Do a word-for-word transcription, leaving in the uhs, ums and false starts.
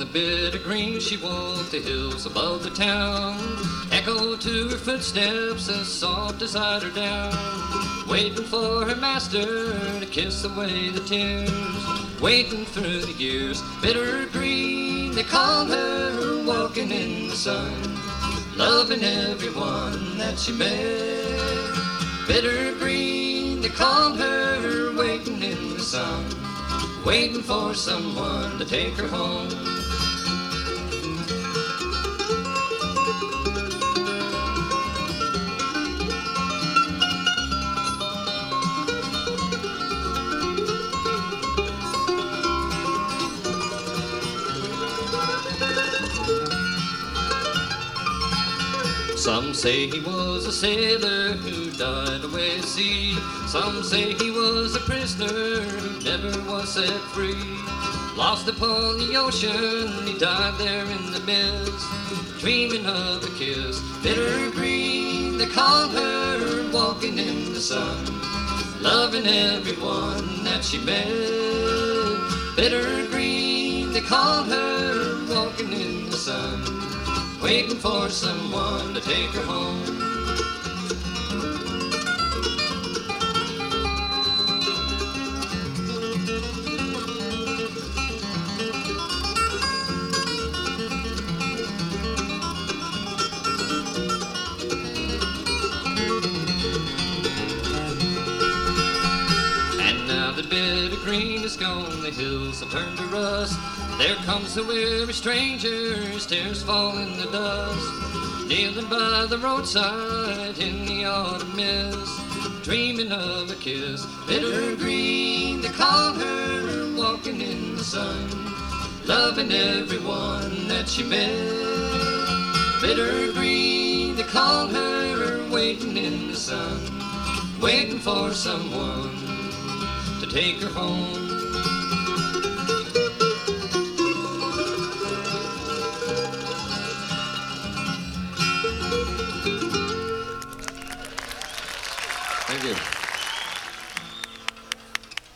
the bitter green she walked the hills above the town. Echoed to her footsteps as soft as eider down. Waiting for her master to kiss away the tears. Waiting through the years, bitter green, they called her, walking in the sun. Loving everyone that she met. Bitter green, they called her, waiting in the sun. Waiting for someone to take her home. Some say he was a sailor who died away at sea. Some say he was a prisoner who never was set free. Lost upon the ocean, he died there in the mist, dreaming of a kiss. Bitter green, they called her, walking in the sun. Loving everyone that she met. Bitter green, they called her, walking in the sun. Waiting for someone to take her home. And now the bitter green is gone, the hills have turned to rust. There comes the weary stranger's tears fall in the dust, kneeling by the roadside in the autumn mist, dreaming of a kiss. Bitter green, they called her, walking in the sun, loving everyone that she met. Bitter green, they called her, waiting in the sun, waiting for someone to take her home. Thank you.